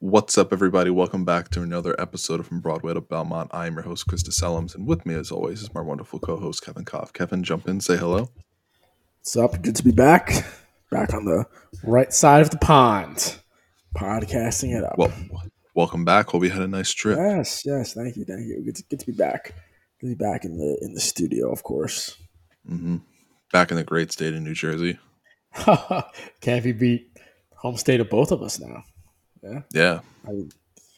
What's up, everybody? Welcome back to another episode of From Broadway to Belmont. I am your host, Krista Sellums, and with me, as always, is my wonderful co-host, Kevin Koff. Kevin, jump in, say hello. What's up? Good to be back. Back on the right side of the pond. Podcasting it up. Well, welcome back. Hope you had a nice trip. Yes. Thank you. Good to be back. Good to be back in the studio, of course. Mm-hmm. Back in the great state of New Jersey. Can't be beat. Home state of both of us now. Yeah. I mean,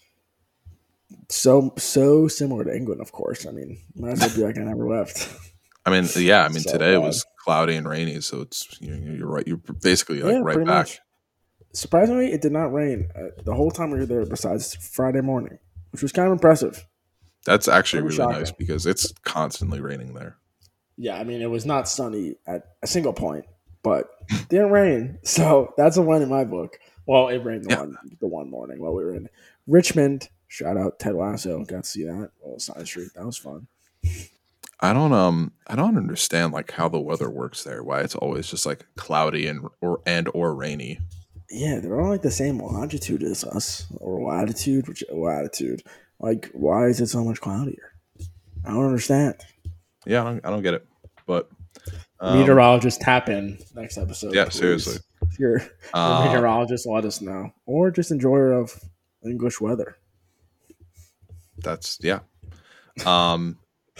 so similar to England, of course. I mean, might as well be like I never left. I mean, yeah. So today it was cloudy and rainy, so it's you're right. You're basically right back. Much. Surprisingly, it did not rain the whole time we were there, besides Friday morning, which was kind of impressive. That's actually really shocking. nice because it's constantly raining there. Yeah, I mean, it was not sunny at a single point, but it didn't rain. So that's a win in my book. Well, it rained the one morning while we were in Richmond. Shout out Ted Lasso. Got to see that. Well, side street. That was fun. I don't understand like how the weather works there. Why it's always just like cloudy or rainy. Yeah, they're all like the same longitude as us, or latitude. Like, why is it so much cloudier? I don't understand. Yeah, I don't get it. But meteorologist, tap in next episode. Yeah, please. Seriously. If you're a meteorologist, let us know, or just enjoyer of English weather. That's a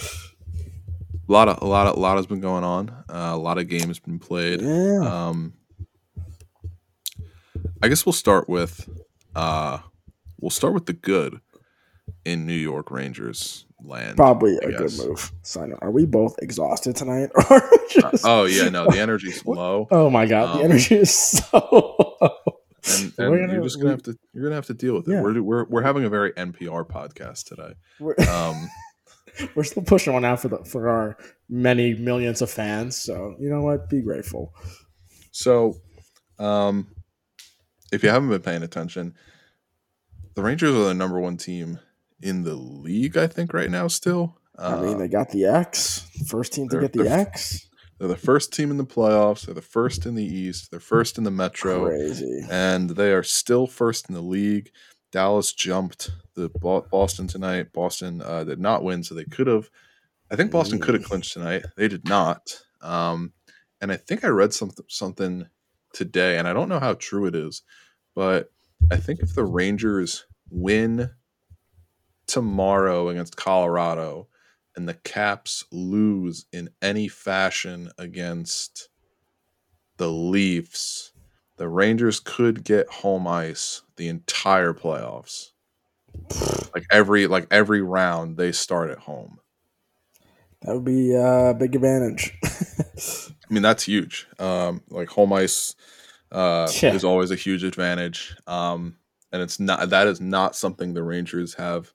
lot has been going on. A lot of games been played. Yeah. I guess we'll start with the good in New York Rangers land. Probably a good move. Sign. Are we both exhausted tonight? Or the energy's low. Oh my god, the energy is so low. And you're gonna have to deal with it. Yeah. We're having a very NPR podcast today. We're still pushing one out for our many millions of fans. So you know what? Be grateful. So, if you haven't been paying attention, the Rangers are the number one team in the league, I think, right now. Still, I mean, they got the X. First team to get the X. They're the first team in the playoffs. They're the first in the East. They're first in the Metro. Crazy. And they are still first in the league. Dallas jumped the Boston tonight. Boston did not win, so they could have. I think Boston could have clinched tonight. They did not. And I think I read something today, and I don't know how true it is, but I think if the Rangers win tomorrow against Colorado and the Caps lose in any fashion against the Leafs, the Rangers could get home ice the entire playoffs. Like every round they start at home. That would be a big advantage. I mean, that's huge. Like home ice is always a huge advantage. And that is not something the Rangers have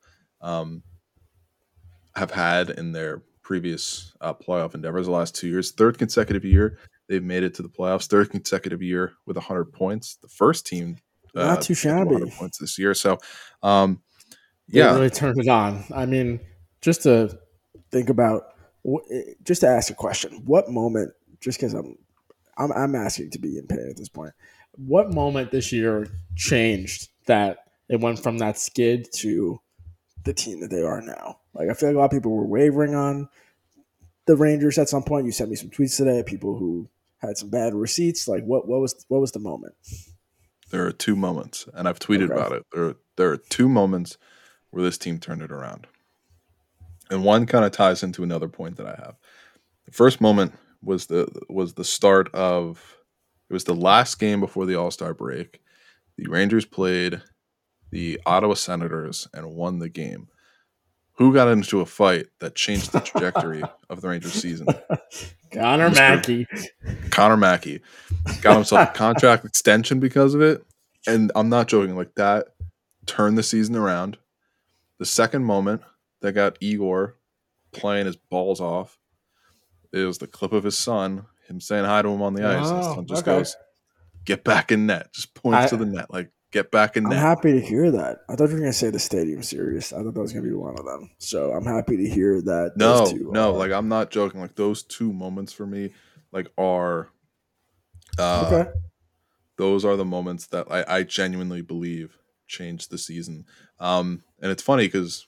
had in their previous playoff endeavors the last 2 years. Third consecutive year they've made it to the playoffs. Third consecutive year with 100 points. The first team not too shabby 100 points this year. So they really turned it on. I mean, just to think about, just to ask a question, what moment? Just because I'm asking to be in pain at this point. What moment this year changed that it went from that skid to the team that they are now? Like, I feel like a lot of people were wavering on the Rangers at some point. You sent me some tweets today of people who had some bad receipts. Like, what was the moment? There are two moments, and I've tweeted about it. There are two moments where this team turned it around, and one kind of ties into another point that I have. The first moment was the start of. It was the last game before the All-Star break. The Rangers played the Ottawa Senators and won the game. Who got into a fight that changed the trajectory of the Rangers season? Connor Mackey. Connor Mackey got himself a contract extension because of it. And I'm not joking. Like, that turned the season around. The second moment that got Igor playing his balls off, it was the clip of his son, him saying hi to him on the ice. His son just goes, "Get back in net." Just points to the net, like, get back in net. I'm happy to hear that. I thought you were going to say the Stadium Series. I thought that was going to be one of them. So I'm happy to hear that. No, like, I'm not joking. Like, those two moments for me, like, are those are the moments that I genuinely believe change the season. And it's funny because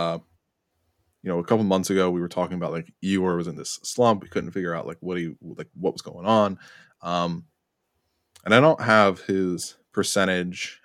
a couple months ago we were talking about like Igor was in this slump. We couldn't figure out like what was going on. And I don't have his percentage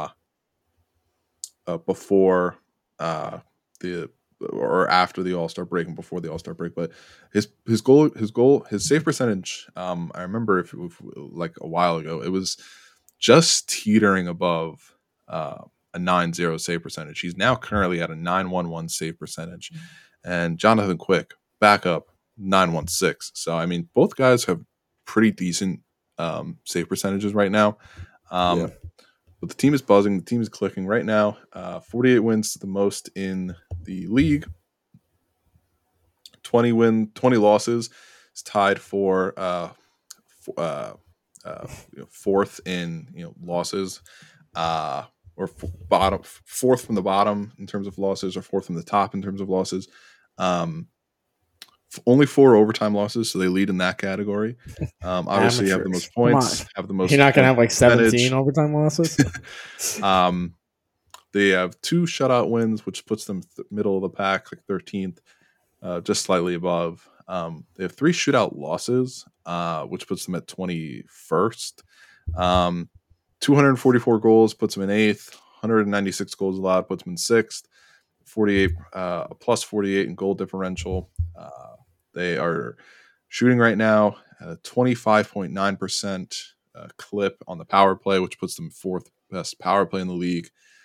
before the or after the All-Star break and before the All-Star break, but his save percentage. I remember if like a while ago, it was just teetering above a 9.0 save percentage. He's now currently at a 9.11 save percentage, and Jonathan Quick backup 9.16. So I mean, both guys have pretty decent save percentages right now. But the team is buzzing. The team is clicking right now. 48 wins, the most in the league. 20 losses. Is tied for fourth in losses, or fourth from the bottom in terms of losses, or fourth from the top in terms of losses. Only 4 overtime losses, so they lead in that category. Obviously, you have the most points. Have the most. You're not going to have like 17 overtime losses. They have 2 shutout wins, which puts them middle of the pack, like 13th, just slightly above. They have 3 shootout losses, which puts them at 21st. 244 goals puts them in 8th. 196 goals allowed puts them in 6th. 48 plus 48 in goal differential. They are shooting right now at a 25.9% clip on the power play, which puts them 4th best power play in the league.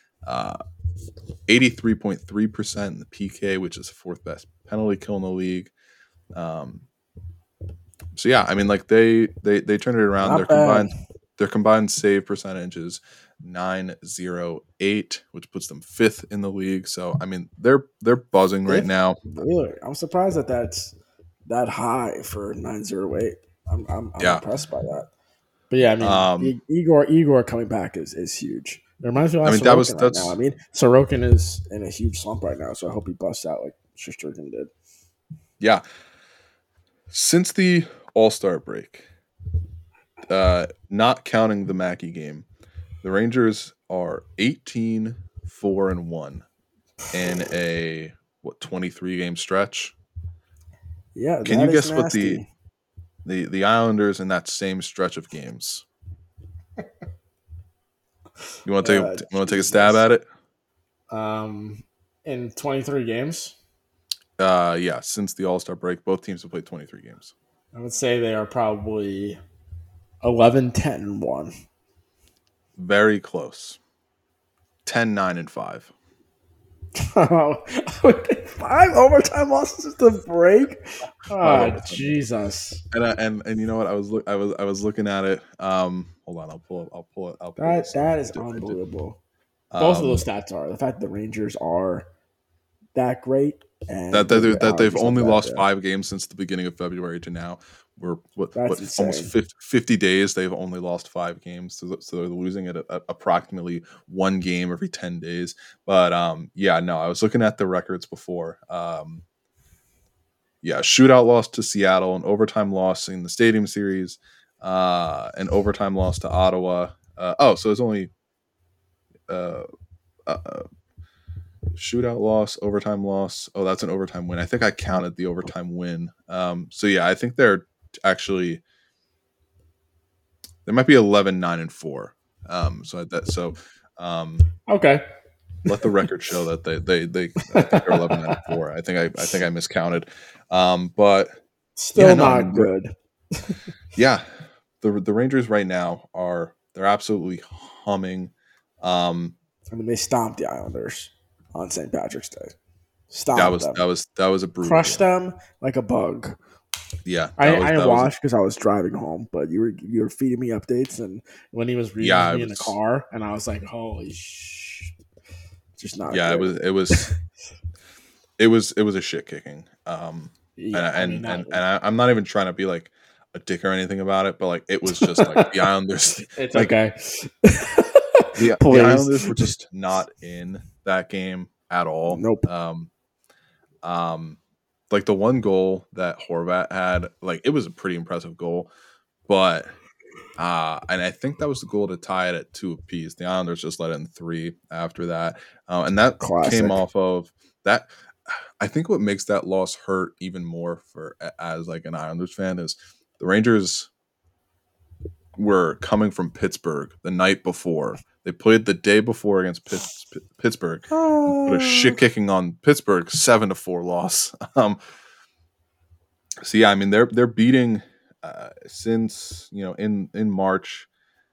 83.3% in the PK, which is 4th best penalty kill in the league. So yeah, I mean, like they turned it around. Their combined save percentage is 908, which puts them 5th in the league. So I mean, they're buzzing right now. Really, I'm surprised that's that high for 908. I'm impressed by that. But yeah, I mean, Igor coming back is huge. It reminds me of Sorokin right now. I mean, Sorokin is in a huge slump right now, so I hope he busts out like Shesterkin did. Yeah. Since the All-Star break, not counting the Mackey game, the Rangers are 18-4-1 in a 23 game stretch. Yeah, can you guess nasty. What the Islanders in that same stretch of games? You want to take a stab at it? In 23 games. Yeah, since the All-Star break, both teams have played 23 games. I would say they are probably 11-10-1. Very close. 10-9-5. 5 overtime losses at the break. Oh, Jesus! And you know what? I was looking at it. Hold on, I'll pull it. That is unbelievable. Both of those stats are the fact that the Rangers are that great, and that they've only lost 5 games since the beginning of February to now. We're almost 50 days. They've only lost 5 games, so they're losing at approximately 1 game every 10 days. But yeah, no, I was looking at the records before. Yeah, shootout loss to Seattle, an overtime loss in the Stadium Series, an overtime loss to Ottawa. So it's only shootout loss, overtime loss. Oh, that's an overtime win. I think I counted the overtime win. So yeah, I think they're actually there might be 11-9-4. Okay. Let the record show that they I think they're 11-9-4. I think I miscounted. But still not good. Yeah. The Rangers right now they're absolutely humming. I mean, they stomped the Islanders on St. Patrick's Day. That was a brutal. Crushed them like a bug. Yeah, I didn't watch because I was driving home, but you were feeding me updates, and when he was reading me in the car, and I was like, "Holy shit!" Just not. Yeah, good. it was a shit kicking. I'm not even trying to be like a dick or anything about it, but like it was just like the Islanders. It's like, okay. The Islanders were just not in that game at all. Nope. Like the one goal that Horvat had, like it was a pretty impressive goal, but And I think that was the goal to tie it at 2 apiece. The Islanders just let in 3 after that. And that came off of that. I think what makes that loss hurt even more for as like an Islanders fan is the Rangers were coming from Pittsburgh the night before. They played the day before against Pittsburgh. Put a shit kicking on Pittsburgh, 7-4 loss. So yeah, I mean they're beating since in March.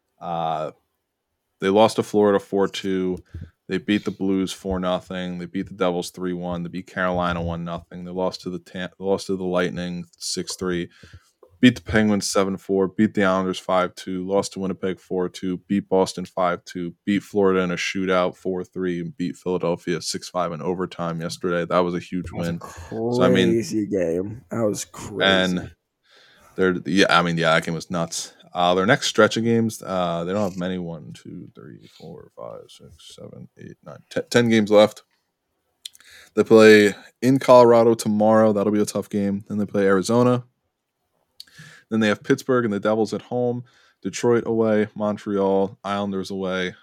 They lost to Florida 4-2. They beat the Blues 4-0. They beat the Devils 3-1. They beat Carolina 1-0. They lost to the Lightning 6-3. Beat the Penguins 7-4. Beat the Islanders 5-2. Lost to Winnipeg 4-2. Beat Boston 5-2. Beat Florida in a shootout 4-3. And beat Philadelphia 6-5 in overtime yesterday. That was a huge win. Crazy game. That was crazy. And that game was nuts. Their next stretch of games, they don't have many. 1, 2, 3, 4, 5, 6, 7, 8, 9, 10 games left. They play in Colorado tomorrow. That'll be a tough game. Then they play Arizona. Then they have Pittsburgh and the Devils at home, Detroit away, Montreal, Islanders away,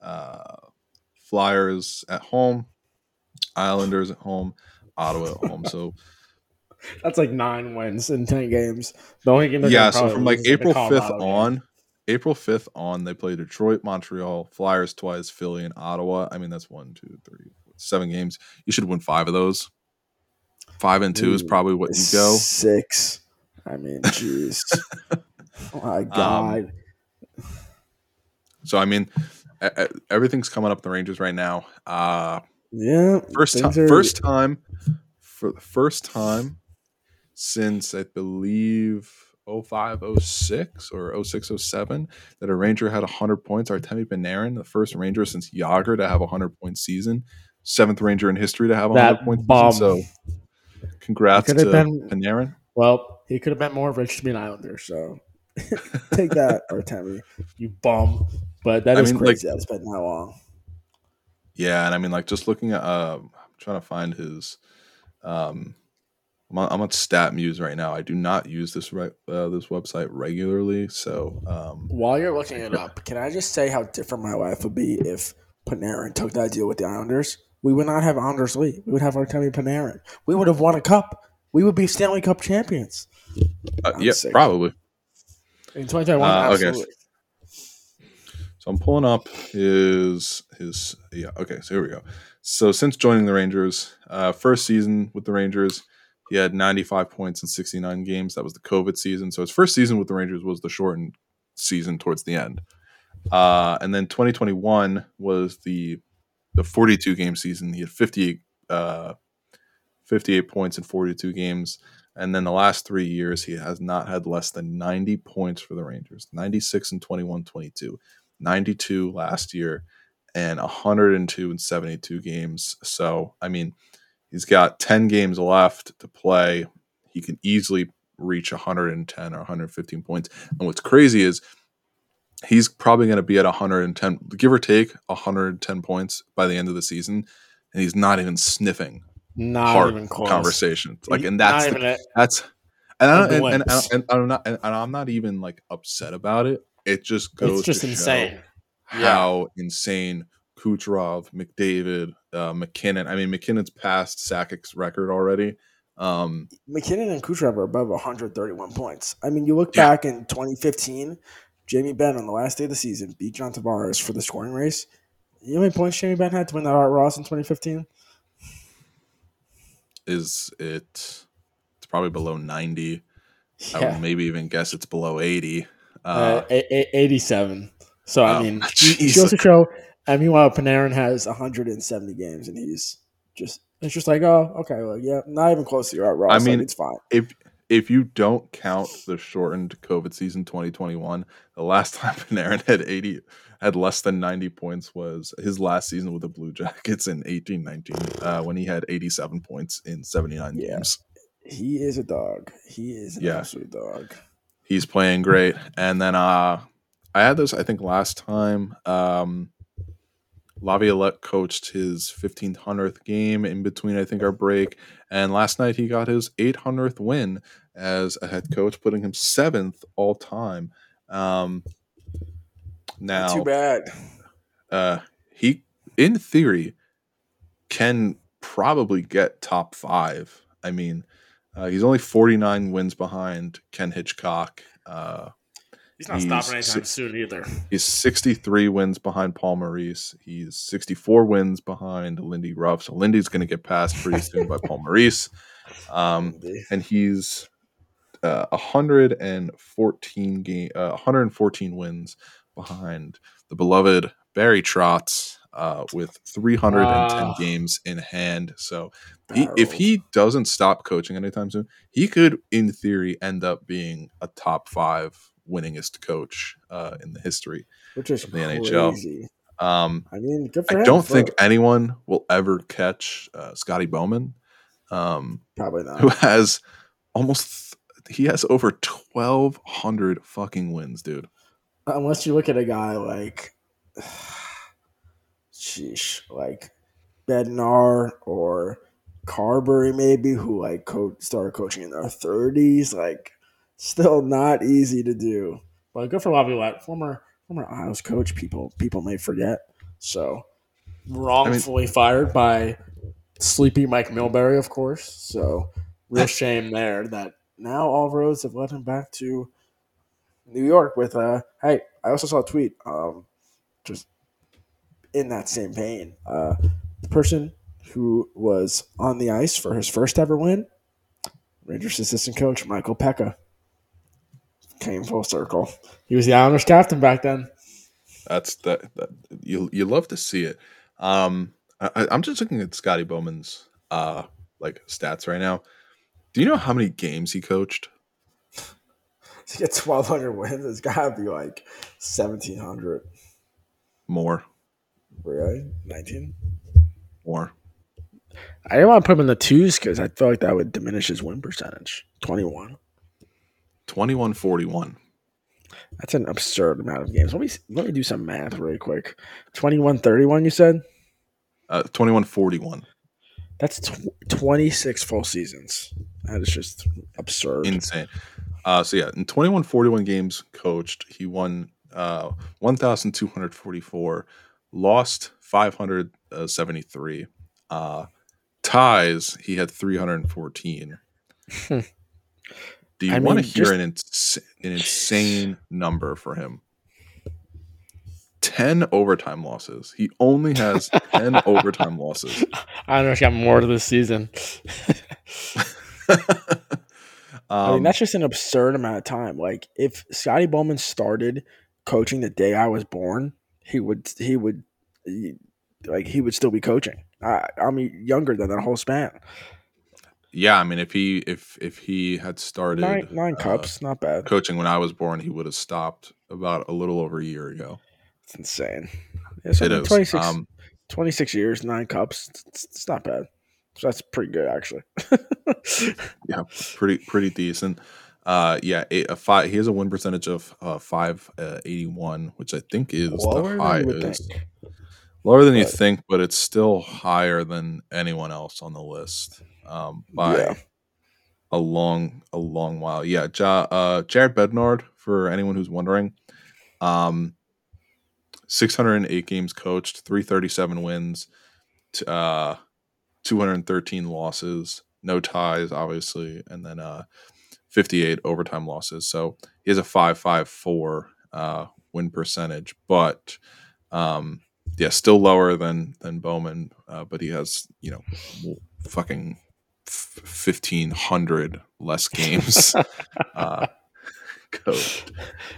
Flyers at home, Islanders at home, Ottawa at home. So that's like 9 wins in 10 games. The only game so from like April 5th on, they play Detroit, Montreal, Flyers twice, Philly, and Ottawa. I mean, that's 1, 2, 3, 4, 7 games. You should win 5 of those. 5 and 2 is probably what you go. 6. I mean, jeez. Oh my God. So I mean, everything's coming up the Rangers right now. First time since I believe 05-06 or 06-07 that a Ranger had 100 points. Artemi Panarin, the first Ranger since Yager to have a 100-point season, 7th Ranger in history to have a 100-point season. So congrats to Panarin. Well, he could have been more rich to be an Islander, so take that, Artemi, you bum. But that is crazy. That's been that long. Yeah, and I mean, like, just looking at, I'm trying to find his. I'm on StatMuse right now. I do not use this website regularly, so. While you're looking it up, can I just say how different my life would be if Panarin took that deal with the Islanders? We would not have Islanders League. We would have Artemi Panarin. We would have won a cup. We would be Stanley Cup champions. Probably. In 2021, absolutely. Okay. So I'm pulling up his okay, so here we go. So since joining the Rangers, first season with the Rangers, he had 95 points in 69 games. That was the COVID season. So his first season with the Rangers was the shortened season towards the end. And then 2021 was the 42-game season. He had 58 points in 42 games. And then the last 3 years, he has not had less than 90 points for the Rangers. 96 in 21-22, 92 last year, and 102 in 72 games. So, I mean, he's got 10 games left to play. He can easily reach 110 or 115 points. And what's crazy is he's probably going to be at 110, give or take 110 points by the end of the season. And he's not even sniffing. Not even close. Conversations like, and I'm not even like upset about it. It just goes. It's just insane. How insane Kucherov, McDavid, McKinnon. I mean, McKinnon's passed Sakic's record already. McKinnon and Kucherov are above 131 points. I mean, you look back in 2015, Jamie Benn on the last day of the season beat John Tavares for the scoring race. You know how many points Jamie Benn had to win that Art Ross in 2015? It's probably below 90. Yeah. I would maybe even guess it's below 80. 87. So, I mean, he goes to show. And meanwhile, Panarin has 170 games, and it's just like, oh, okay, well, yeah, not even close to your Art Ross. I mean, like, it's fine. If you don't count the shortened COVID season 2021, the last time Panarin had less than 90 points was his last season with the Blue Jackets in 18-19 when he had 87 points in 79 games. He is a dog. He is an absolute dog. He's playing great. And then I had this, I think, last time. Laviolette coached his 1500th game in between, I think, our break. And last night he got his 800th win as a head coach, putting him 7th all time Now, not too bad. He, in theory, can probably get top 5. I mean, he's only 49 wins behind Ken Hitchcock. He's not stopping anytime soon either. He's 63 wins behind Paul Maurice. He's 64 wins behind Lindy Ruff. So Lindy's going to get passed pretty soon by Paul Maurice. And he's 114 wins behind the beloved Barry Trotz with 310 games in hand. So if he doesn't stop coaching anytime soon, he could, in theory, end up being a top 5 winningest coach in the history of the NHL. I mean, good for him. I don't think anyone will ever catch Scotty Bowman. Probably not. Who has he has over 1,200 fucking wins, dude. Unless you look at a guy like, like Bednar or Carberry, maybe, who like started coaching in their 30s. Like, still not easy to do. But good for a lot of people. Like former Isles coach, people may forget. So wrongfully fired by sleepy Mike Milbury, of course. So real shame there that now all roads have led him back to New York with hey, I also saw a tweet just in that same vein. The person who was on the ice for his first ever win, Rangers assistant coach Michael Pekka, came full circle. He was the Islanders captain back then. That's that you love to see it. I'm just looking at Scotty Bowman's like stats right now. Do you know how many games he coached? To get 1,200 wins, it's got to be like 1,700. More. Really? 19? More. I didn't want to put him in the 2s because I feel like that would diminish his win percentage. 21. 21-41. That's an absurd amount of games. Let me do some math really quick. 21-31, you said? 21-41. That's 26 full seasons. That is just absurd. Insane. So yeah, in 21-41 games coached, he won 1,244, lost 573. Ties, he had 314. Do you want to hear an insane number for him? 10 overtime losses. He only has 10 overtime losses. I don't know if he got more to this season. I mean, that's just an absurd amount of time. Like, if Scotty Bowman started coaching the day I was born, he would still be coaching. I'm younger than that whole span. Yeah, I mean, if he had started nine cups, not bad. Coaching when I was born, he would have stopped about a little over a year ago. It's insane. Yeah, so it is. 26 years, 9 cups. It's not bad. So that's pretty good, actually. Yeah, pretty decent. He has a win percentage of 581, which I think is lower the highest. Lower than you think, but it's still higher than anyone else on the list by a long while. Yeah, Jared Bednard, for anyone who's wondering, 608 games coached, 337 wins, 213 losses, no ties, obviously, and then 58 overtime losses. So he has a 5.54 win percentage, but still lower than Bowman. But he has fucking 1,500 less games coached.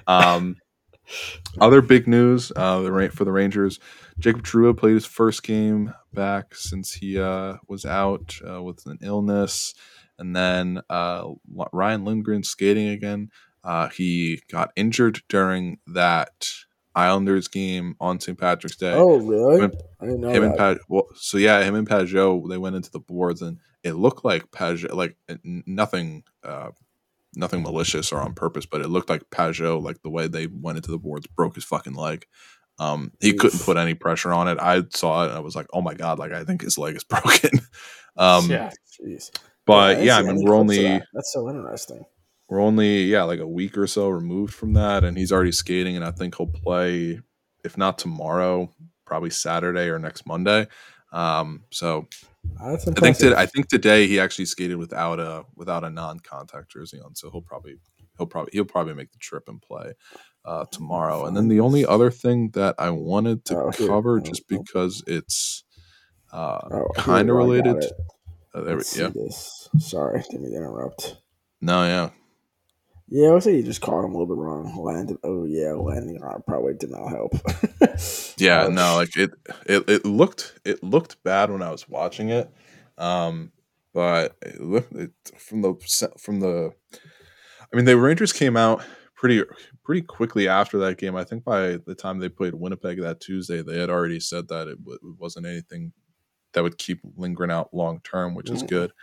Other big news for the Rangers: Jacob Trouba played his first game back since he was out with an illness, and then Ryan Lindgren skating again. He got injured during that Islanders game on St. Patrick's Day. Oh, really? I didn't know that. Him and Pageau, they went into the boards, and it looked like Pageau, like nothing malicious or on purpose, but it looked like Pageau, like the way they went into the boards, broke his fucking leg. He couldn't put any pressure on it. I saw it and I was like, oh my God, like I think his leg is broken. Jeez. But I mean, we're only... That's so interesting. we're only like a week or so removed from that, and he's already skating, and I think he'll play, if not tomorrow, probably Saturday or next Monday. So That's impressive. I think today he actually skated without a non-contact jersey on, so he'll probably make the trip and play tomorrow. And then the only other thing that I wanted to cover, just because it's kind of related. Let's see this. Sorry, didn't mean to interrupt. No, yeah. Yeah, I would say you just caught him a little bit wrong. Landing probably did not help. Yeah, no, like it looked bad when I was watching it, but from the. I mean, the Rangers came out pretty quickly after that game. I think by the time they played Winnipeg that Tuesday, they had already said that it wasn't anything that would keep lingering out long term, which is good.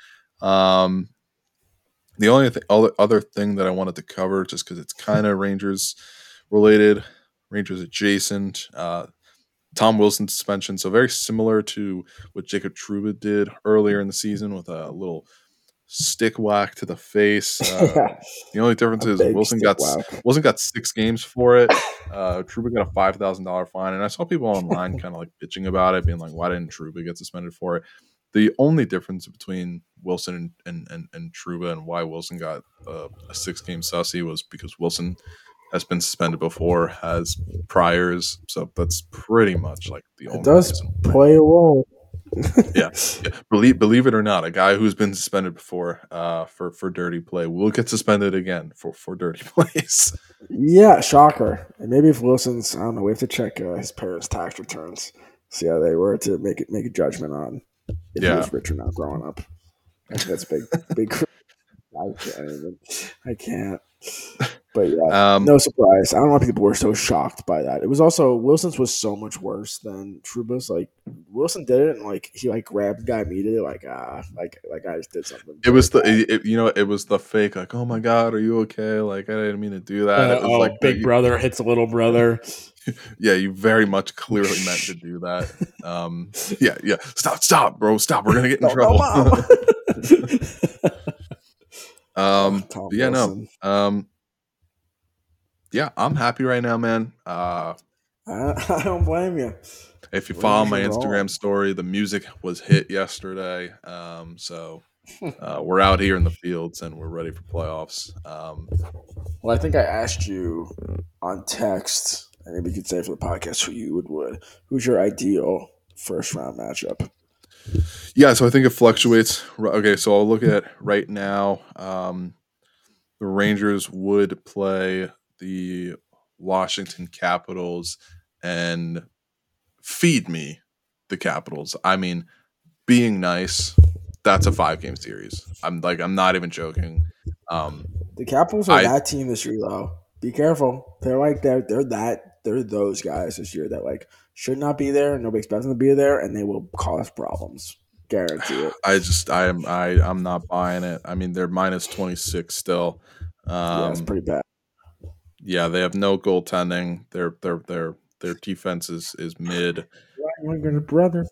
The only other thing that I wanted to cover, just because it's kind of Rangers related, Rangers adjacent, Tom Wilson suspension. So very similar to what Jacob Trouba did earlier in the season with a little stick whack to the face. The only difference is Wilson got 6 games for it. Trouba got a $5,000 fine, and I saw people online kind of like bitching about it, being like, "Why didn't Trouba get suspended for it?" The only difference between Wilson and Trouba, and why Wilson got a 6-game sussy, was because Wilson has been suspended before, has priors, so that's pretty much like the only. It does play a role. yeah. Believe it or not, a guy who's been suspended before for dirty play will get suspended again for dirty plays. Yeah, shocker. And maybe if Wilson's, I don't know, we have to check his parents' tax returns, see how they were to make a judgment on if he was rich or not growing up. I think that's big. I can't. But yeah, no surprise. I don't know why people were so shocked by that. It was also Wilson's was so much worse than Trouba's. Like Wilson did it, and like he like grabbed the guy immediately, like I just did something. It was it was the fake, like, oh my god, are you okay? Like, I didn't mean to do that. It was like big brother hits a little brother. Yeah, you very much clearly meant to do that. Yeah. Stop, bro, stop. We're gonna get in trouble. Yeah, I'm happy right now, man. I don't blame you. If you follow my Instagram story, the music was hit yesterday. So we're out here in the fields and we're ready for playoffs. Well, I think I asked you on text, and maybe you could say for the podcast who you would. Who's your ideal first round matchup? Yeah, so I think it fluctuates. Okay, so I'll look at right now. The Rangers would play the Washington Capitals and feed me the Capitals. I mean, being nice, that's a 5-game series. I'm not even joking. The Capitals are that team this year, though. Be careful. They're those guys this year that like should not be there. Nobody expects them to be there, and they will cause problems. Guarantee it. I'm not buying it. I mean, they're minus 26 still. Yeah, it's pretty bad. Yeah, they have no goaltending. Their defense is mid. Lindgren's brother.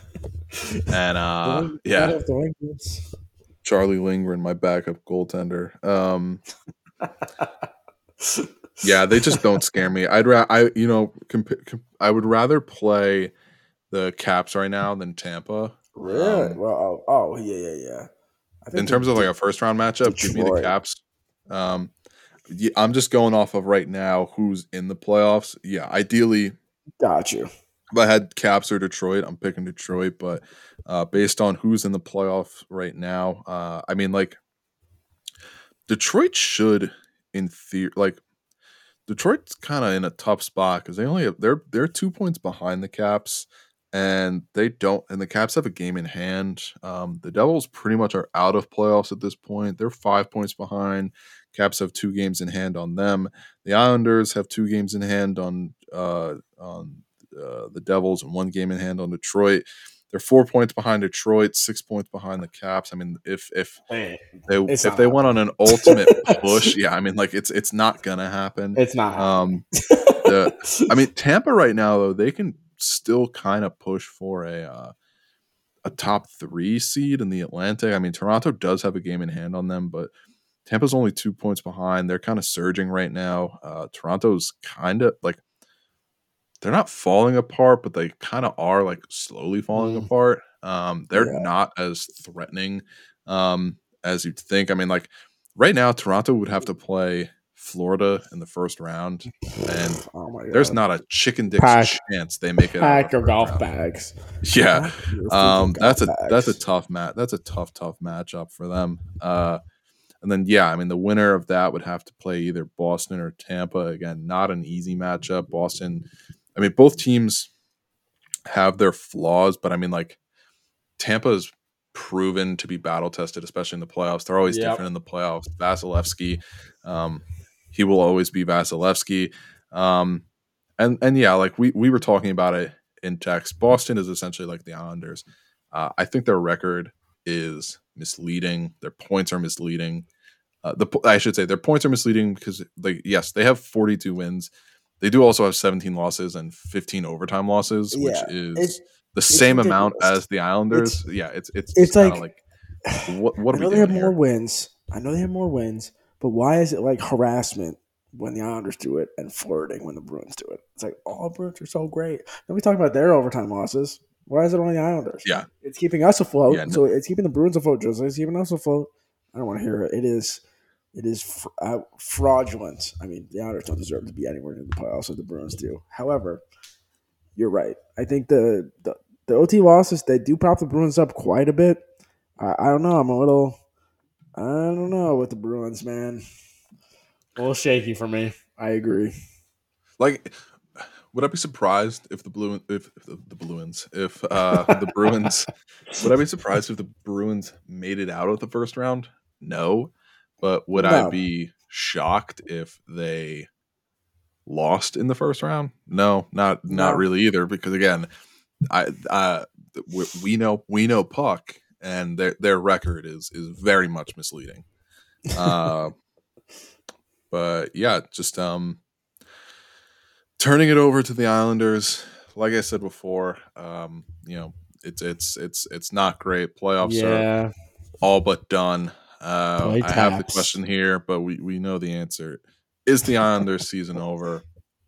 And yeah, Charlie Lindgren, my backup goaltender. Yeah, they just don't scare me. I would rather play the Caps right now than Tampa. Really? Well, yeah. In terms of like a first round matchup, give me the Caps. Yeah, I'm just going off of right now who's in the playoffs. Yeah, ideally, got you. If I had Caps or Detroit, I'm picking Detroit. But based on who's in the playoffs right now, I mean, like Detroit should, in theory, like Detroit's kind of in a tough spot because they're 2 points behind the Caps, and the Caps have a game in hand. The Devils pretty much are out of playoffs at this point. They're 5 points behind. Caps have 2 games in hand on them. The Islanders have 2 games in hand on the Devils and 1 game in hand on Detroit. They're 4 points behind Detroit, 6 points behind the Caps. I mean, if they went on an ultimate push, yeah, I mean, like it's not gonna happen. It's not. I mean, Tampa right now though, they can still kind of push for a top 3 seed in the Atlantic. I mean, Toronto does have a game in hand on them, but Tampa's only 2 points behind. They're kind of surging right now. Toronto's kind of like they're not falling apart, but they kind of are like slowly falling apart. They're not as threatening as you'd think. I mean, like right now, Toronto would have to play Florida in the first round, and there's not a chicken dick chance they make it out of the golf round. Bags. Yeah, that's a tough match. That's a tough matchup for them. And then I mean the winner of that would have to play either Boston or Tampa. Again, not an easy matchup. Boston. I mean, both teams have their flaws, but I mean, like Tampa is proven to be battle tested, especially in the playoffs. They're always different in the playoffs. Vasilevsky, he will always be Vasilevsky. And like we were talking about it in text. Boston is essentially like the Islanders. I think their record is misleading. Their points are misleading. I should say their points are misleading because, like, yes, they have 42 wins. They do also have 17 losses and 15 overtime losses, which is the same amount as the Islanders. It's like what I know they have more wins. I know they have more wins, but why is it like harassment when the Islanders do it and flirting when the Bruins do it? It's like all Bruins are so great. Nobody's talking about their overtime losses. Why is it only the Islanders? Yeah, it's keeping us afloat. So it's keeping the Bruins afloat. Just like it's keeping us afloat. I don't want to hear it. It is fraudulent. I mean, the Islanders don't deserve to be anywhere in the playoffs like the Bruins do. However, you're right. I think the OT losses, they do prop the Bruins up quite a bit. I don't know. I don't know with the Bruins, man. A little shaky for me. I agree. Like, would I be surprised if the Bruins, would I be surprised if the Bruins made it out of the first round? No. But would I be shocked if they lost in the first round? No, not really either. Because again, we know Puck, and their record is very much misleading. But just turning it over to the Islanders. Like I said before, it's not great. Playoffs are all but done. I have the question here, but we know the answer. Is the Islanders season over?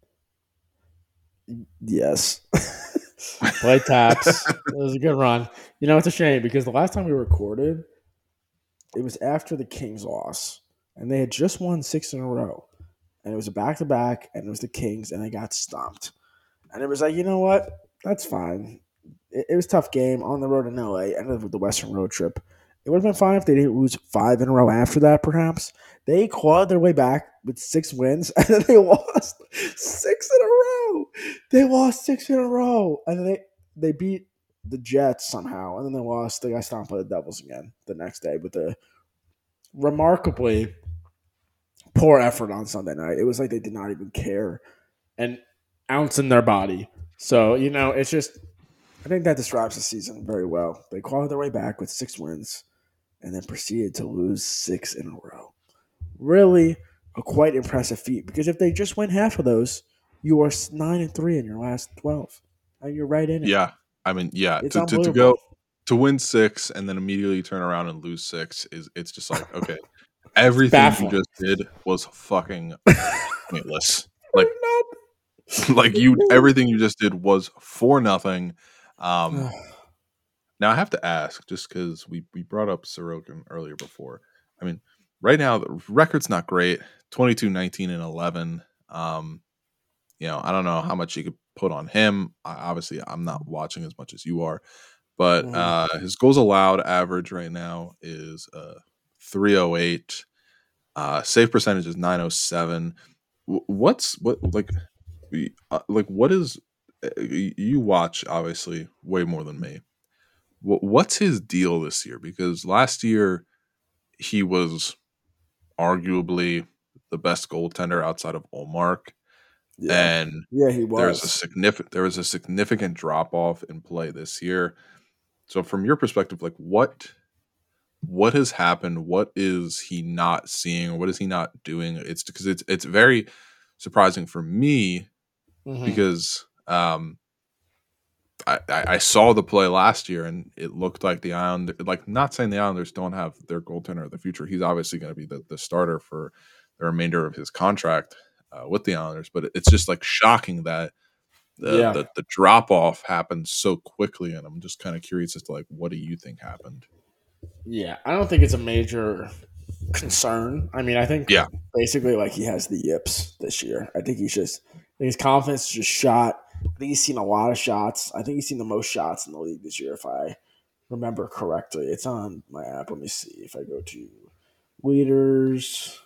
Yes. Play taps. It was a good run. It's a shame because the last time we recorded, it was after the Kings loss, and they had just won 6 in a row. And it was a back-to-back, and it was the Kings, and they got stomped. And it was like, you know what? That's fine. It was a tough game on the road in LA. Ended up with the Western road trip. It would have been fine if they didn't lose 5 in a row after that, perhaps. They clawed their way back with 6 wins, and then they lost 6 in a row. They lost 6 in a row. And then they beat the Jets somehow, and then they lost. They got stomped by the Devils again the next day with a remarkably poor effort on Sunday night. It was like they did not even care an ounce in their body. So, it's just – I think that describes the season very well. They clawed their way back with 6 wins and then proceeded to lose 6 in a row. Really a quite impressive feat because if they just win half of those, you are 9-3 in your last 12. And you're right in it. Yeah. I mean, to go to win 6 and then immediately turn around and lose 6 it's just like, okay. Everything you just did was fucking pointless. Everything you just did was for nothing. Now I have to ask, just because we brought up Sorokin earlier before. I mean, right now the record's not great. 22, 19, and 11. I don't know how much you could put on him. Obviously, I'm not watching as much as you are, but his goals allowed average right now is 308. Save percentage is 907. What is you watch obviously way more than me. What's his deal this year? Because last year he was arguably the best goaltender outside of Ullmark. And he was. There was a significant drop off in play this year. So from your perspective, like what has happened? What is he not seeing? What is he not doing? It's because it's very surprising for me because I saw the play last year, and it looked like the Islanders. Like, not saying the Islanders don't have their goaltender of the future. He's obviously going to be the starter for the remainder of his contract with the Islanders. But it's just like shocking that the drop off happened so quickly, and I'm just kind of curious as to like, what do you think happened? Yeah, I don't think it's a major concern. I mean, I think basically like he has the yips this year. I think his confidence is just shot. I think he's seen a lot of shots. I think he's seen the most shots in the league this year, if I remember correctly. It's on my app. Let me see if I go to leaders.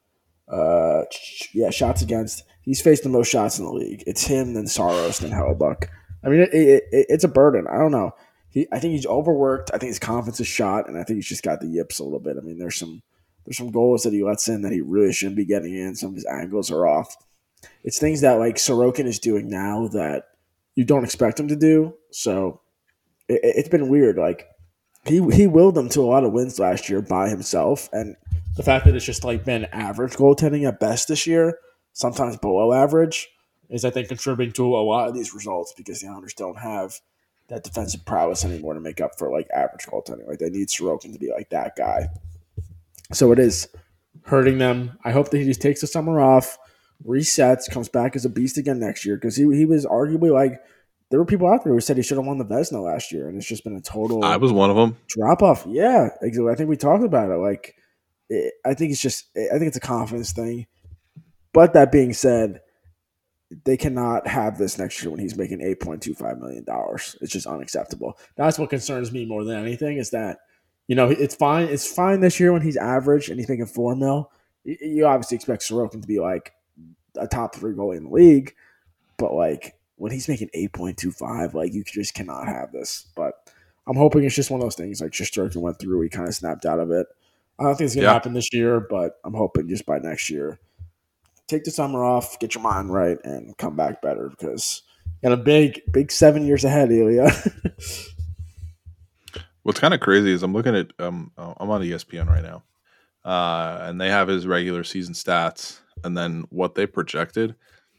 Shots against. He's faced the most shots in the league. It's him, then Saros, then Hellebuck. I mean, it's a burden. I don't know. I think he's overworked. I think his confidence is shot, and I think he's just got the yips a little bit. I mean, there's some goals that he lets in that he really shouldn't be getting in. Some of his angles are off. It's things that like Sorokin is doing now that you don't expect him to do. So it's been weird. Like he willed them to a lot of wins last year by himself, and the fact that it's just like been average goaltending at best this year, sometimes below average, is I think contributing to a lot of these results because the Islanders don't have that defensive prowess anymore to make up for like average goaltending. Like they need Sorokin to be like that guy. So it is hurting them. I hope that he just takes the summer off, resets, comes back as a beast again next year because he was arguably like there were people out there who said he should have won the Vezina last year, and it's just been a total. I was one of them. Drop off. Yeah, exactly. I think we talked about it. Like, I think it's a confidence thing. But that being said, they cannot have this next year when he's making $8.25 million. It's just unacceptable. That's what concerns me more than anything is that, it's fine. It's fine this year when he's average and he's making $4 million. You obviously expect Sorokin to be like a top 3 goalie in the league, but like when he's making 8.25, like you just cannot have this. But I'm hoping it's just one of those things like Shesterkin went through, he kind of snapped out of it. I don't think it's going to happen this year, but I'm hoping just by next year, take the summer off, get your mind right, and come back better because you got a big 7 years ahead, Ilya. What's kind of crazy is I'm looking at I'm on ESPN right now, and they have his regular season stats, and then what they projected.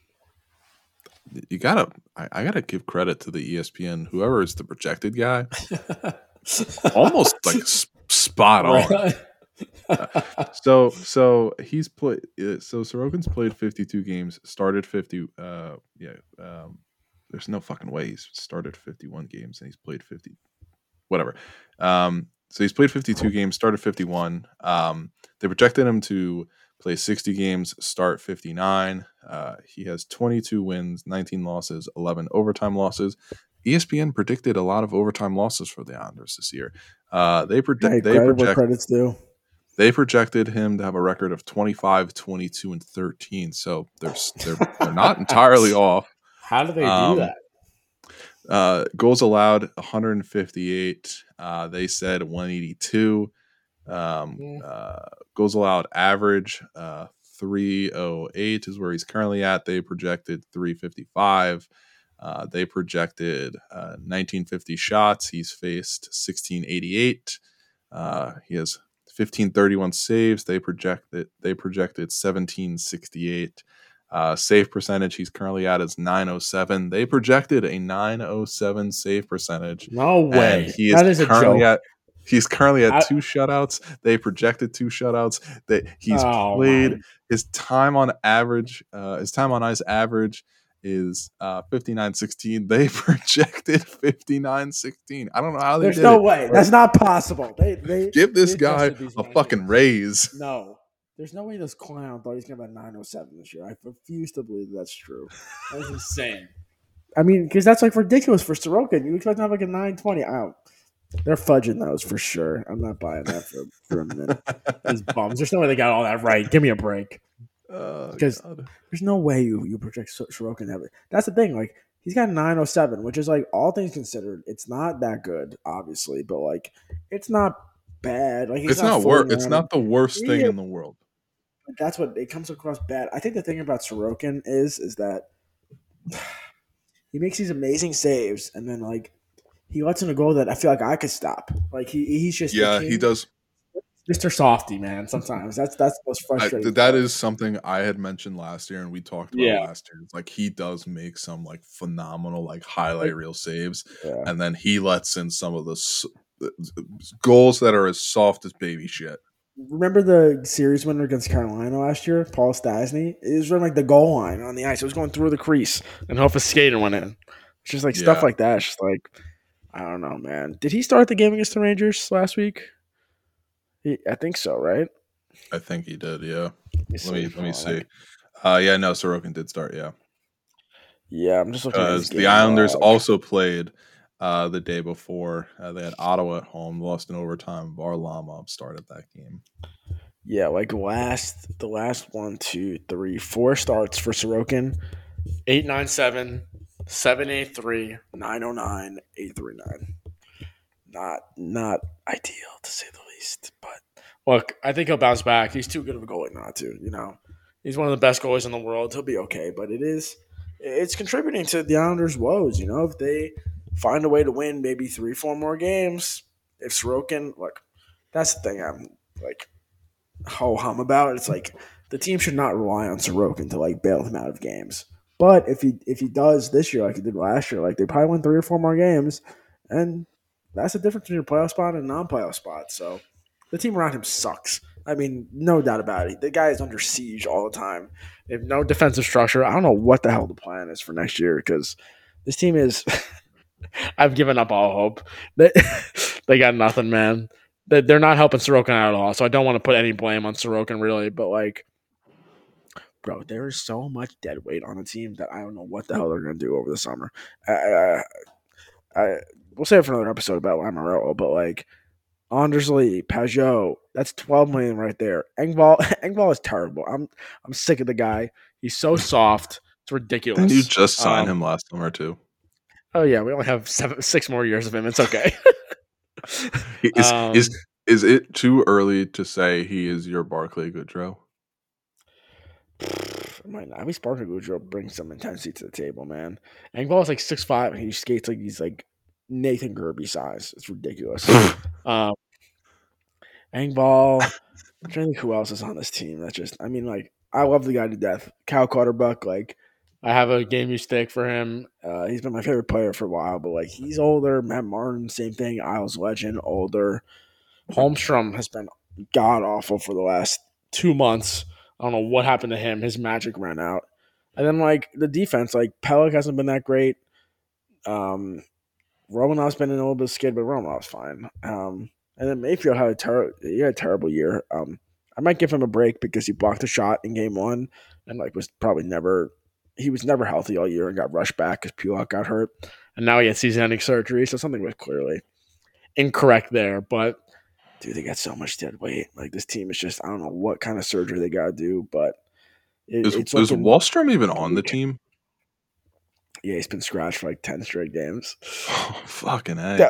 I gotta give credit to the ESPN, whoever is the projected guy, almost like spot on. So he's played. So Sorokin's played 52 games, started 50. There's no fucking way he's started 51 games and he's played 50. Whatever. So he's played 52 games, started 51. They projected him to play 60 games, start 59. He has 22 wins, 19 losses, 11 overtime losses. ESPN predicted a lot of overtime losses for the Islanders this year. Credits due. They projected him to have a record of 25, 22, and 13. So they're not entirely off. How do they do that? Goals allowed 158. They said 182. Goals allowed average 308 is where he's currently at. They projected 355. They projected 1950 shots. He's faced 1688. He has 1531 saves. They projected 1768. Save percentage he's currently at is 907. They projected a 907 save percentage. No way. That is currently a joke. He's currently at 2 shutouts. They projected 2 shutouts. He's played his time on average. His time on ice average is 59.16. They projected 59.16. I don't know how they did it. There's no way. That's not possible. They give this guy a fucking raise. No. There's no way this clown thought he's going to have 907 this year. I refuse to believe that's true. That's insane. I mean, because that's like ridiculous for Sorokin. You expect to have like a 920 out. They're fudging those for sure. I'm not buying that for a minute. These bums. There's no way they got all that right. Give me a break. Because there's no way you project Sorokin ever. That's the thing. Like he's got 907, which is like all things considered, it's not that good, obviously, but like it's not bad. Like it's not work. It's not the worst thing in the world. That's what it comes across bad. I think the thing about Sorokin is that he makes these amazing saves, and then like he lets in a goal that I feel like I could stop. Like he's just he does. Mr. Softy, man. Sometimes that's the most frustrating. That is something I had mentioned last year, and we talked about Yeah, last year. It's like he does make some like phenomenal like highlight like reel saves, yeah. and then he lets in some of the goals that are as soft as baby shit. Remember the series winner against Carolina last year, Paul Stasny? It was running like the goal line on the ice. It was going through the crease, and Hoffa skater went in. It's just like stuff Yeah, like that. It's just like I don't know, man. Did he start the game against the Rangers last week? I think so, right? I think he did. Yeah, let me Hold on, see. Yeah, no, Sorokin did start. Yeah, yeah, I'm just looking at his because the game Islanders log. also played the day before. They had Ottawa at home, lost in overtime. Varlamov started that game. Yeah, like the last 1, 2, 3, 4 starts for Sorokin. 897, 783, 909, 839. Not ideal to say the least. But look, I think he'll bounce back. He's too good of a goalie not to, He's one of the best goalies in the world. He'll be okay, but it's contributing to the Islanders' woes, if they find a way to win maybe 3, 4 more games. If Sorokin, look, that's the thing I'm like ho hum about. It's like the team should not rely on Sorokin to like bail him out of games. But if he does this year like he did last year, like they probably win 3 or 4 more games, and that's the difference between a playoff spot and a non-playoff spot. So the team around him sucks. I mean, no doubt about it. The guy is under siege all the time. They have no defensive structure. I don't know what the hell the plan is for next year because this team is. I've given up all hope. They got nothing, man. They're not helping Sorokin out at all. So I don't want to put any blame on Sorokin really, but like, bro, there is so much dead weight on the team that I don't know what the hell they're gonna do over the summer. I we'll save it for another episode about Lamoriello, but like Anders Lee, Pajot, that's 12 million right there. Engvall is terrible. I'm sick of the guy. He's so soft. It's ridiculous. Didn't you just sign him last summer too? Oh yeah, we only have 6 more years of him. It's okay. Is it too early to say he is your Barclay Goodrow? It might not. At least Barclay Goodrow brings some intensity to the table, man. Engvall is like 6'5", and he skates like he's like Nathan Gerby size. It's ridiculous. Engvall. I'm trying to think who else is on this team. That's just, I mean, like, I love the guy to death. Cal Clutterbuck, like, I have a game you stick for him. He's been my favorite player for a while, but like, he's older. Matt Martin, same thing. Isles legend, older. Holmstrom has been god awful for the last 2 months. I don't know what happened to him. His magic ran out. And then like the defense, like Pellick hasn't been that great. Romanov's been in a little bit of skid, but Romanov's fine. And then Mayfield had a terrible year. I might give him a break because he blocked a shot in game 1 and like was never healthy all year and got rushed back because Pulock got hurt. And now he had season-ending surgery, so something was clearly incorrect there. But dude, they got so much dead weight. Like this team is just, I don't know what kind of surgery they got to do, but is Wahlstrom even on the team? Yeah, he's been scratched for like 10 straight games. Oh, fucking A.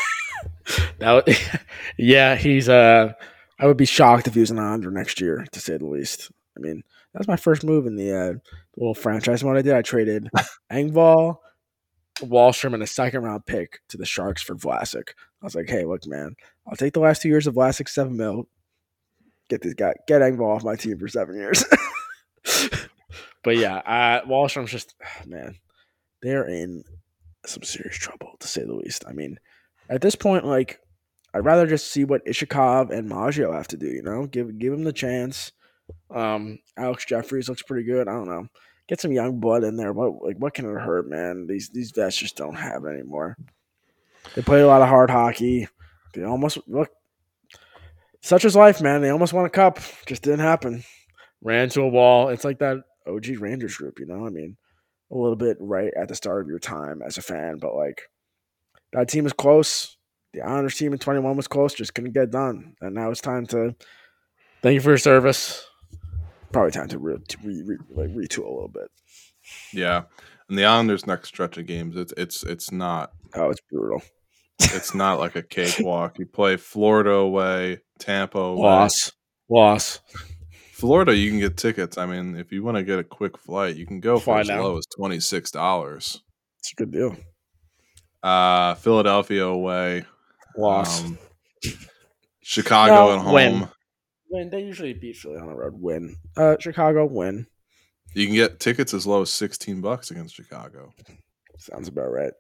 Yeah, he's I would be shocked if he was an Islander next year, to say the least. I mean, that's my first move in the little franchise mode I did. I traded Engvall, Wahlstrom, and a second-round pick to the Sharks for Vlasic. I was like, hey, look, man, I'll take the last 2 years of Vlasic, $7 million. Get Engvall off my team for 7 years. But yeah, Wahlstrom's just, man, they're in some serious trouble, to say the least. I mean, at this point, like, I'd rather just see what Ishikov and Maggio have to do, give them the chance. Alex Jeffries looks pretty good. I don't know. Get some young blood in there. What can it hurt, man? These vets just don't have it anymore. They played a lot of hard hockey. They almost such is life, man. They almost won a cup. Just didn't happen. Ran to a wall. It's like that OG Rangers group, I mean, a little bit right at the start of your time as a fan, but like that team is close. The Islanders team in 21 was close, just couldn't get done. And now it's time to thank you for your service. Probably time to retool a little bit. Yeah, and the Islanders' next stretch of games, it's not. Oh, it's brutal. It's not like a cakewalk. You play Florida away, Tampa away. Loss. Florida, you can get tickets. I mean, if you want to get a quick flight, you can go for as low as $26. It's a good deal. Philadelphia away. Loss. Chicago at home. Win. They usually beat Philly on the road. Win. Chicago win. You can get tickets as low as $16 against Chicago. Sounds about right.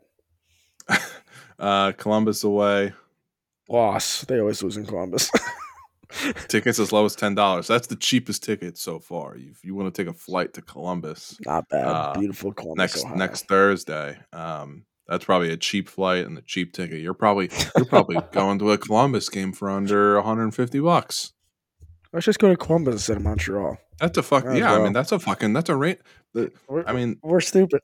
Columbus away. Loss. They always lose in Columbus. Tickets as low as $10. That's the cheapest ticket so far. If you want to take a flight to Columbus, not bad. Beautiful Columbus, next Thursday. That's probably a cheap flight and a cheap ticket. You're probably going to a Columbus game for under $150. Let's just go to Columbus instead of Montreal. That's a fuck. Yeah, well. I mean that's a rate. We're stupid.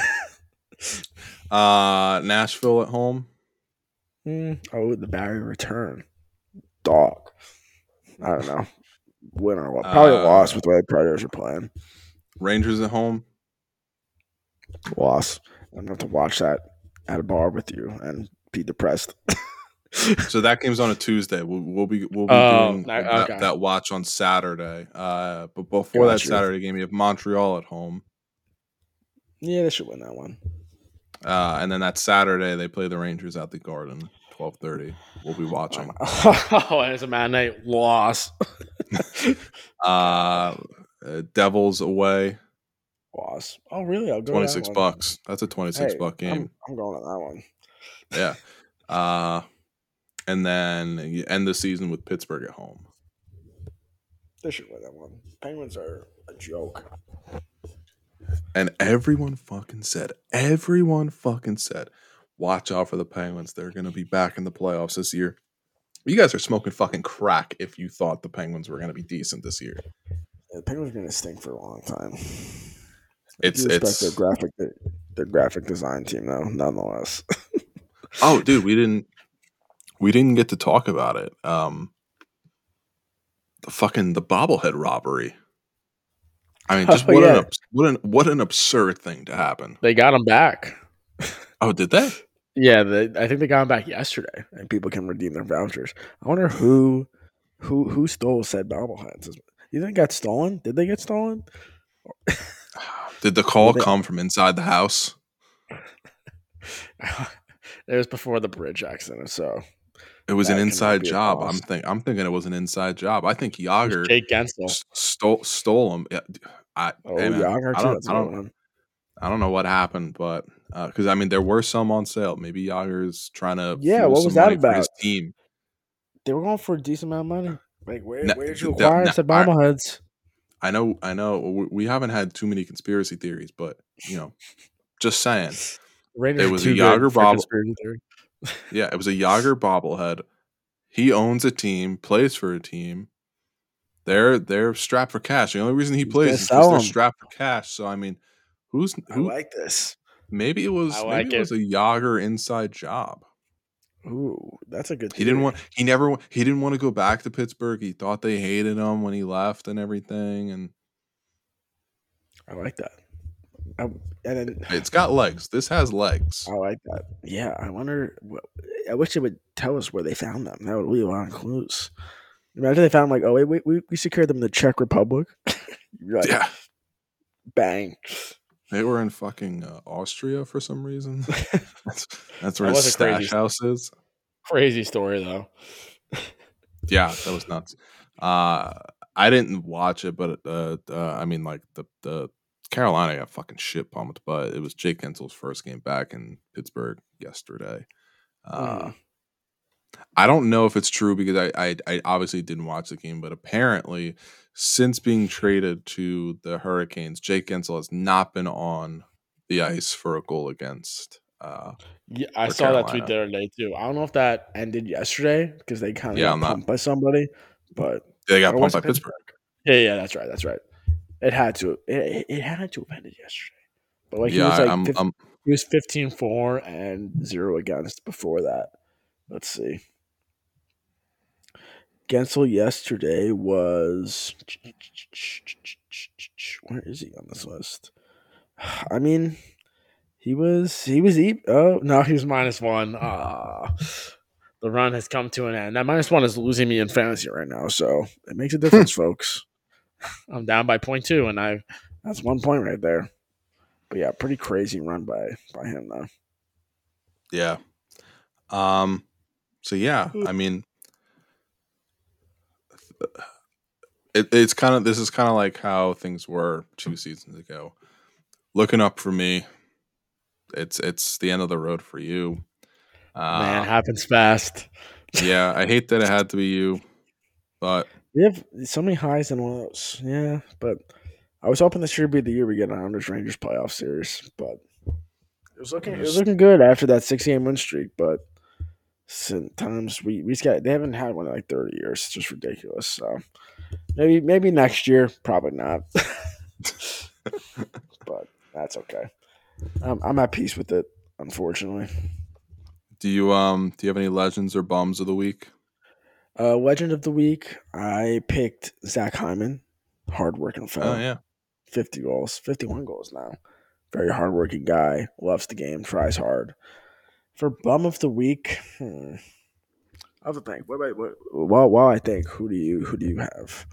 Nashville at home. The Barry return. Dog. I don't know. Win or what? Probably loss with the way the Predators are playing. Rangers at home. Loss. I'm going to have to watch that at a bar with you and be depressed. So that game's on a Tuesday. We'll be doing that watch on Saturday. But before that Saturday game, you have Montreal at home. Yeah, they should win that one. And then that Saturday, they play the Rangers at the Garden, 12:30. We'll be watching. It's a man night loss. Devils away. Loss. Oh, really? I'll go $26. That's a $26 game. I'm going on that one. Yeah. And then you end the season with Pittsburgh at home. They should win that one. Penguins are a joke. And everyone fucking said, watch out for the Penguins. They're going to be back in the playoffs this year. You guys are smoking fucking crack if you thought the Penguins were going to be decent this year. Yeah, the Penguins are going to stink for a long time. It's their graphic design team, though, nonetheless. Oh, dude, we didn't get to talk about it. The bobblehead robbery. I mean, just what an absurd thing to happen. They got them back. Oh, did they? Yeah, I think they got them back yesterday, and people can redeem their vouchers. I wonder who stole said bobbleheads. You think it got stolen? Did they get stolen? Did the call come from inside the house? It was before the bridge accident, so it was an inside job. I'm thinking it was an inside job. I think Jágr Jake Guentzel stole them. Jágr. I don't know what happened, but because I mean there were some on sale. Maybe Jágr's trying to what was that about? His team. They were going for a decent amount of money. Like where did you acquire said bobbleheads? I know. We haven't had too many conspiracy theories, but just saying. It was a Jágr bobblehead. Yeah, it was a Jágr bobblehead. He owns a team, plays for a team. They're strapped for cash. The only reason he plays is because they're strapped for cash. So I mean, who? I like this. Maybe it was a Jágr inside job. Ooh, that's a good. He didn't want to go back to Pittsburgh. He thought they hated him when he left and everything. And I like that. And then, it's got legs. This has legs. I like that. Yeah, I wonder. I wish they would tell us where they found them. That would leave a lot of clues. Imagine they found we secured them in the Czech Republic. Like, yeah. Bang. They were in fucking Austria for some reason. That's where his stash house is. Crazy story though. Yeah, that was nuts. I didn't watch it, but I mean, like the Carolina got fucking shit pumped, but it was Jake Guentzel's first game back in Pittsburgh yesterday. I don't know if it's true because I obviously didn't watch the game, but apparently since being traded to the Hurricanes, Jake Guentzel has not been on the ice for a goal against. Yeah, I saw that tweet the other day too. I don't know if that ended yesterday because they kind of got pumped by somebody, but they got pumped by Pittsburgh. Yeah, that's right. It had to. It had to have ended yesterday. But like he was 15-4 and 0 against before that. Let's see. Guentzel yesterday was. Where is he on this list? I mean, he was. Oh no, he was -1. The run has come to an end. That -1 is losing me in fantasy right now, so it makes a difference, folks. I'm down by 0.2, and that's 1 point right there. But yeah, pretty crazy run by him though. Yeah. So yeah, I mean, it's kind of this is kind of like how things were 2 seasons ago. Looking up for me, it's the end of the road for you. Man, happens fast. Yeah, I hate that it had to be you, but We have so many highs in one of those. Yeah, but I was hoping this year would be the year we get an Islanders Rangers playoff series, but it was looking good after that 6-game win streak. But sometimes we just got they haven't had one in like 30 years. It's just ridiculous. So maybe next year, probably not. But that's okay. I'm at peace with it, unfortunately. do you have any legends or bums of the week? Legend of the week, I picked Zach Hyman, hardworking fellow. Oh yeah, 50 goals, 51 goals now. Very hardworking guy, loves the game, tries hard. For bum of the week, I have to think. While I think, who do you have?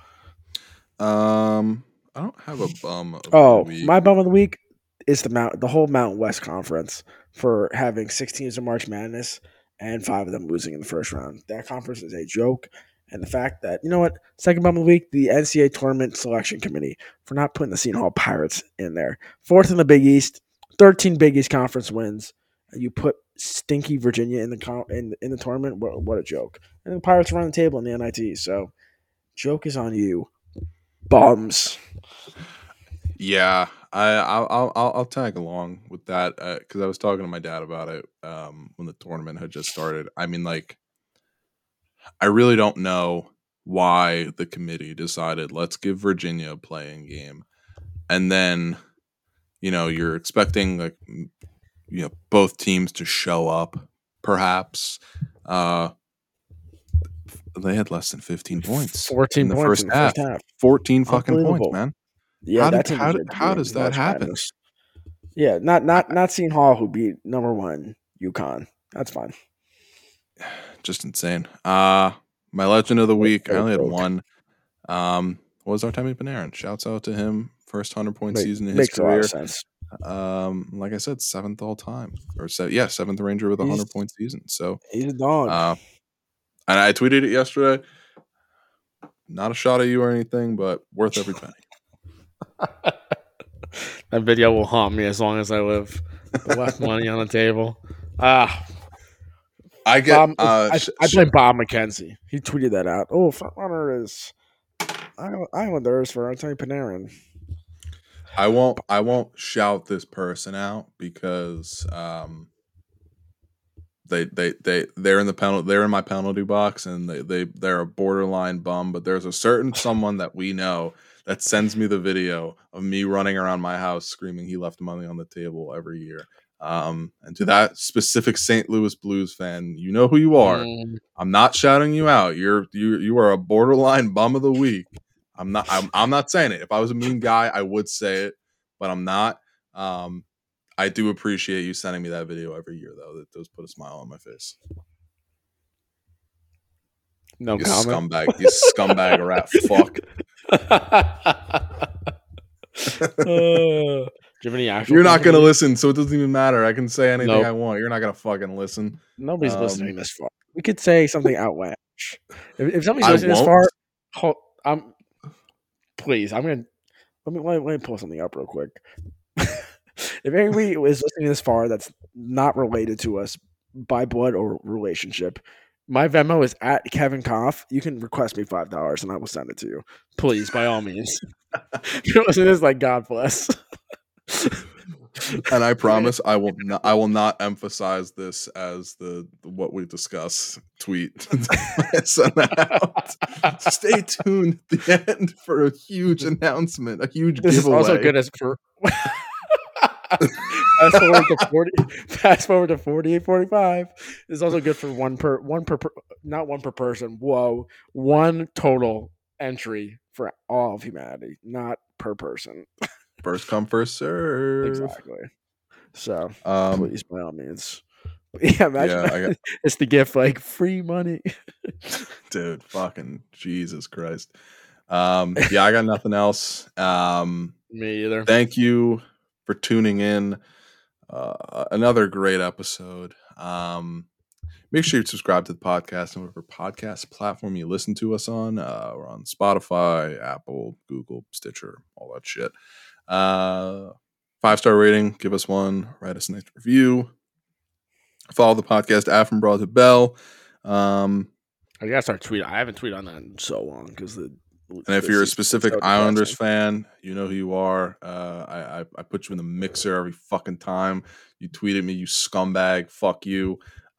I don't have a bum of the week. My bum of the week is the whole Mountain West Conference for having 6 teams in March Madness and 5 of them losing in the first round. That conference is a joke. And the fact that, you know what, second bum of the week, the NCAA Tournament Selection Committee for not putting the Seton Hall Pirates in there. 4th in the Big East, 13 Big East Conference wins. And you put stinky Virginia in the tournament. What a joke. And the Pirates run the table in the NIT. So, joke is on you. Bums. Yeah, I'll tag along with that because I was talking to my dad about it when the tournament had just started. I mean, like, I really don't know why the committee decided let's give Virginia a playing game, and then you're expecting both teams to show up, perhaps. They had less than 15 points. 14 in the points first in the first half. 14 fucking points, man. Yeah, How does that happen? Yeah, not Seton Hall who beat number 1 UConn. That's fine. Just insane. My legend of the week, I only had one. Was Artemi Panarin. Shouts out to him. First 100-point season in his career. Makes a lot of sense. Like I said, 7th all time. Or 7th Ranger with a 100-point season. So he's a dog. And I tweeted it yesterday. Not a shot at you or anything, but worth every penny. That video will haunt me as long as I live. The left money on the table. I blame Bob McKenzie. He tweeted that out. Oh, front runner is Islanders for Artemi Panarin. I won't shout this person out because they're in the penalty. They're in my penalty box, and they're a borderline bum. But there's a certain someone that we know that sends me the video of me running around my house screaming he left money on the table every year. And to that specific St. Louis Blues fan, you know who you are. I'm not shouting you out. You are a borderline bum of the week. I'm not saying it. If I was a mean guy, I would say it, but I'm not. I do appreciate you sending me that video every year, though. That does put a smile on my face. No you comment. Scumbag. You scumbag rat fuck. You're not going to listen, so it doesn't even matter. I can say anything I want. You're not going to fucking listen. Nobody's listening this far. We could say something outlandish. If somebody's listening this far, please, let me pull something up real quick. If anybody is listening this far that's not related to us by blood or relationship, my Venmo is at Kevin Koff. You can request me $5 and I will send it to you. Please, by all means. If you're listening to this, like, God bless. And I promise I will not emphasize this as the what we discuss tweet. Send that out. Stay tuned at the end for a huge announcement, a huge giveaway. Is also good as for fast forward to 48-45. This is also good for not one per person. Whoa, one total entry for all of humanity, not per person. First come, first serve. Exactly. So please, by all means. Yeah, imagine it's the gift, like free money. Dude, fucking Jesus Christ. I got nothing else. Me either. Thank you for tuning in. Another great episode. Make sure you subscribe to the podcast on whatever podcast platform you listen to us on. We're on Spotify, Apple, Google, Stitcher, all that shit. 5-star rating. Give us one. Write us a nice review. Follow the podcast at From Broad to Bell. I gotta start tweeting. I haven't tweeted on that in so long because and if you're a specific Islanders fan, you know who you are. I put you in the mixer every fucking time you tweet at me, you scumbag. Fuck you.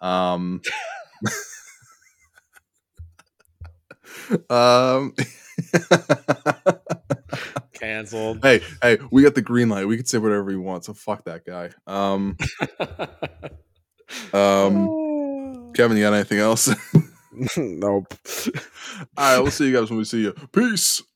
Canceled. Hey, we got the green light. We can say whatever we want. So fuck that guy. Kevin, you got anything else? Nope. All right, we'll see you guys when we see you. Peace.